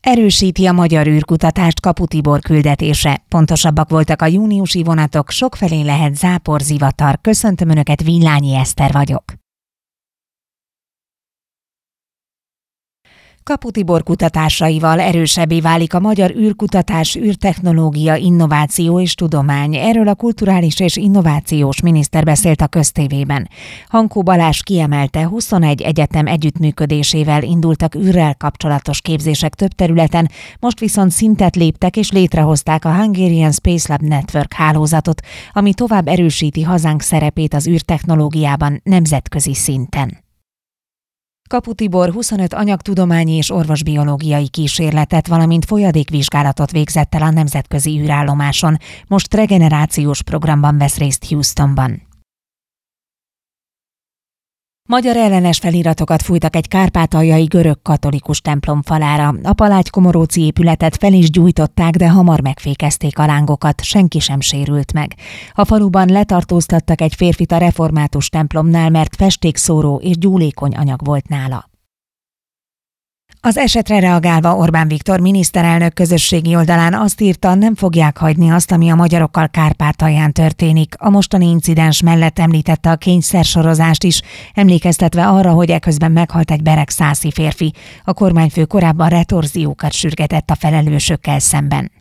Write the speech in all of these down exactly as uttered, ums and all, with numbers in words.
Erősíti a magyar űrkutatást Kapu Tibor küldetése. Pontosabbak voltak a júniusi vonatok, sokfelé lehet záporzivatar. Köszöntöm Önöket, Villányi Eszter vagyok. Kapu Tibor kutatásaival erősebbé válik a magyar űrkutatás, űrtechnológia, innováció és tudomány. Erről a kulturális és innovációs miniszter beszélt a Köztévében. Hankó Balázs kiemelte, huszonegy egyetem együttműködésével indultak űrrel kapcsolatos képzések több területen, most viszont szintet léptek és létrehozták a Hungarian Space Lab Network hálózatot, ami tovább erősíti hazánk szerepét az űrtechnológiában nemzetközi szinten. Kapu Tibor huszonöt anyagtudományi és orvosbiológiai kísérletet, valamint folyadékvizsgálatot végzett el a nemzetközi űrállomáson, most regenerációs programban vesz részt Houstonban. Magyar ellenes feliratokat fújtak egy kárpátaljai görög katolikus templom falára. A Palágy-Komoróci épületet fel is gyújtották, de hamar megfékezték a lángokat, senki sem sérült meg. A faluban letartóztattak egy férfit a református templomnál, mert festékszóró és gyúlékony anyag volt nála. Az esetre reagálva Orbán Viktor miniszterelnök közösségi oldalán azt írta, nem fogják hagyni azt, ami a magyarokkal Kárpátalján történik. A mostani incidens mellett említette a kényszersorozást is, emlékeztetve arra, hogy eközben meghalt egy beregszászi férfi. A kormányfő korábban retorziókat sürgetett a felelősökkel szemben.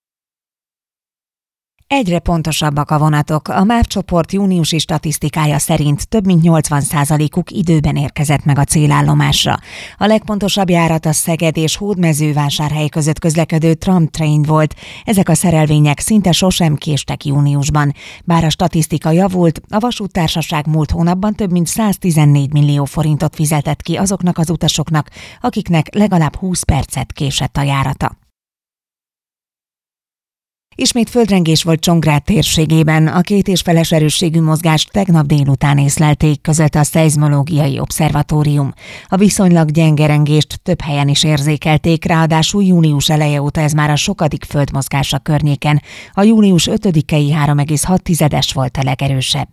Egyre pontosabbak a vonatok. A MÁV csoport júniusi statisztikája szerint több mint nyolcvan százalékuk időben érkezett meg a célállomásra. A legpontosabb járat a Szeged és Hódmezővásárhely között közlekedő tramtrain volt. Ezek a szerelvények szinte sosem késtek júniusban. Bár a statisztika javult, a vasúttársaság múlt hónapban több mint száztizennégy millió forintot fizetett ki azoknak az utasoknak, akiknek legalább húsz percet késett a járata. Ismét földrengés volt Csongrád térségében, a két és feles erősségű mozgást tegnap délután észlelték, közölte a Szeizmológiai Obszervatórium. A viszonylag gyenge rengést több helyen is érzékelték, ráadásul június eleje óta ez már a sokadik földmozgás a környéken. A július ötödikei három egész hat tizedes volt a legerősebb.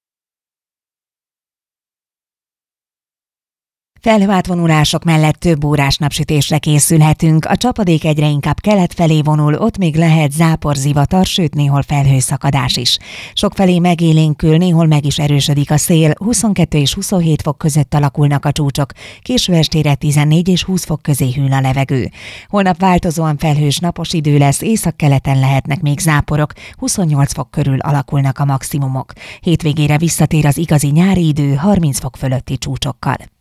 Felhőátvonulások mellett több órás napsütésre készülhetünk. A csapadék egyre inkább kelet felé vonul, ott még lehet záporzivatar, sőt néhol felhőszakadás is. Sokfelé megélénkül, néhol meg is erősödik a szél, huszonkettő és huszonhét fok között alakulnak a csúcsok, késő estére tizennégy és húsz fok közé hűl a levegő. Holnap változóan felhős napos idő lesz, északkeleten lehetnek még záporok, huszonnyolc fok körül alakulnak a maximumok. Hétvégére visszatér az igazi nyári idő harminc fok fölötti csúcsokkal.